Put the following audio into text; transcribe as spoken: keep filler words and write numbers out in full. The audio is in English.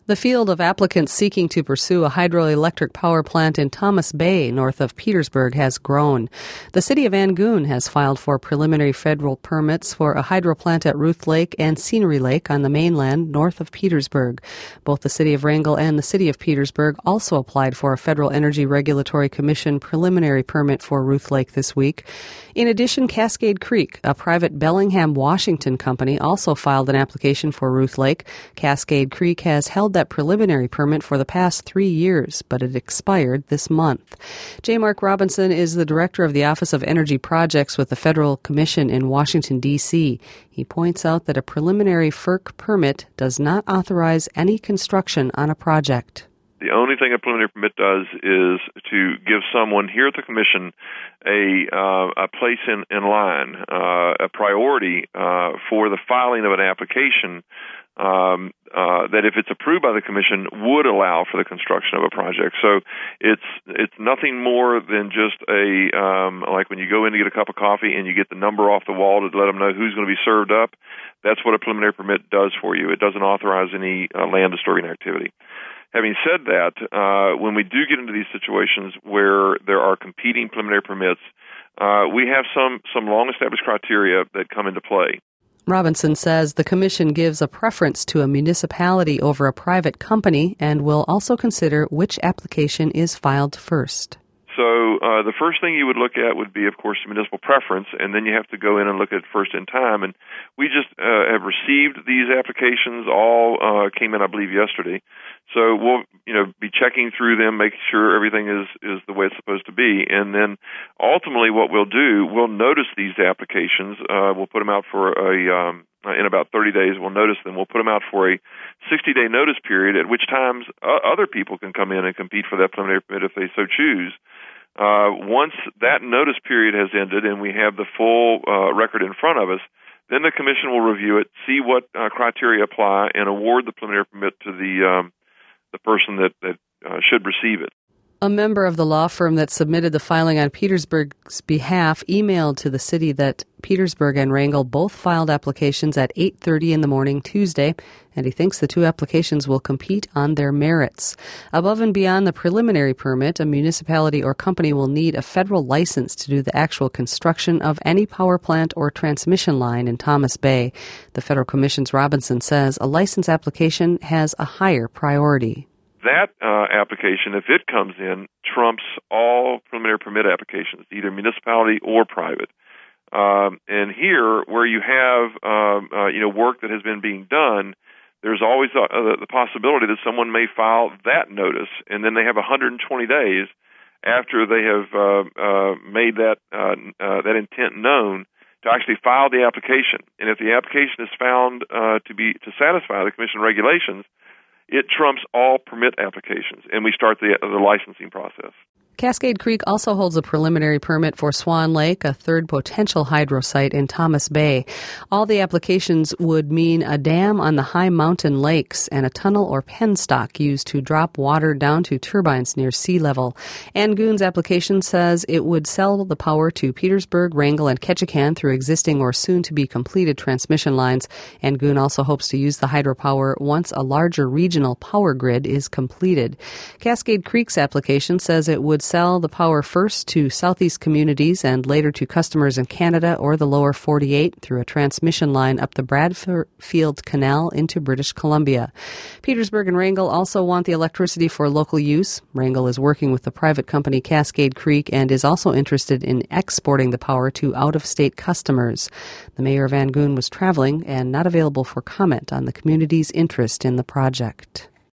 The field of applicants seeking to pursue a hydroelectric power plant in Thomas Bay, north of Petersburg, has grown. The city of Angoon has filed for preliminary federal permits for a hydro plant at Ruth Lake and Scenery Lake on the mainland north of Petersburg. Both the city of Wrangell and the city of Petersburg also applied for a Federal Energy Regulatory Commission preliminary permit for Ruth Lake this week. In addition, Cascade Creek, a private Bellingham, Washington company, also filed an application for Ruth Lake. Cascade Creek has held that preliminary permit for the past three years, but it expired this month. J. Mark Robinson is the director of the Office of Energy Projects with the Federal Commission in Washington, D C He points out that a preliminary F E R C permit does not authorize any construction on a project. The only thing a preliminary permit does is to give someone here at the Commission a uh, a place in, in line, uh, a priority uh, for the filing of an application um, uh, that, if it's approved by the Commission, would allow for the construction of a project. So it's it's nothing more than just a, um, like when you go in to get a cup of coffee and you get the number off the wall to let them know who's going to be served up. That's what a preliminary permit does for you. It doesn't authorize any uh, land disturbing activity. Having said that, uh, when we do get into these situations where there are competing preliminary permits, uh, we have some, some long-established criteria that come into play. Robinson says the Commission gives a preference to a municipality over a private company and will also consider which application is filed first. So uh, the first thing you would look at would be, of course, municipal preference, and then you have to go in and look at first in time. And we just uh, have received these applications. All uh, came in, I believe, yesterday. So we'll, you know, be checking through them, making sure everything is, is the way it's supposed to be. And then ultimately what we'll do, we'll notice these applications. Uh, we'll put them out for a um, in about thirty days. We'll notice them. We'll put them out for a sixty-day notice period, at which times uh, other people can come in and compete for that preliminary permit if they so choose. Uh, once that notice period has ended and we have the full uh, record in front of us, then the Commission will review it, see what uh, criteria apply, and award the preliminary permit to the um, the person that, that uh, should receive it. A member of the law firm that submitted the filing on Petersburg's behalf emailed to the city that Petersburg and Wrangell both filed applications at eight thirty in the morning Tuesday, and he thinks the two applications will compete on their merits. Above and beyond the preliminary permit, a municipality or company will need a federal license to do the actual construction of any power plant or transmission line in Thomas Bay. The Federal Commission's Robinson says a license application has a higher priority. That uh, application, if it comes in, trumps all preliminary permit applications, either municipality or private. Um, and here, where you have um, uh, you know work that has been being done, there's always uh, the possibility that someone may file that notice, and then they have one hundred twenty days after they have uh, uh, made that uh, uh, that intent known to actually file the application. And if the application is found uh, to be to satisfy the Commission regulations, it trumps all permit applications, and we start the, the licensing process. Cascade Creek also holds a preliminary permit for Swan Lake, a third potential hydro site in Thomas Bay. All the applications would mean a dam on the high mountain lakes and a tunnel or penstock used to drop water down to turbines near sea level. Angoon's application says it would sell the power to Petersburg, Wrangell, and Ketchikan through existing or soon-to-be-completed transmission lines. Angoon also hopes to use the hydropower once a larger regional power grid is completed. Cascade Creek's application says it would sell the power first to southeast communities and later to customers in Canada or the lower forty-eight through a transmission line up the Bradfield Canal into British Columbia. Petersburg and Wrangell also want the electricity for local use. Wrangell is working with the private company Cascade Creek and is also interested in exporting the power to out-of-state customers. The mayor of Angoon was traveling and not available for comment on the community's interest in the project.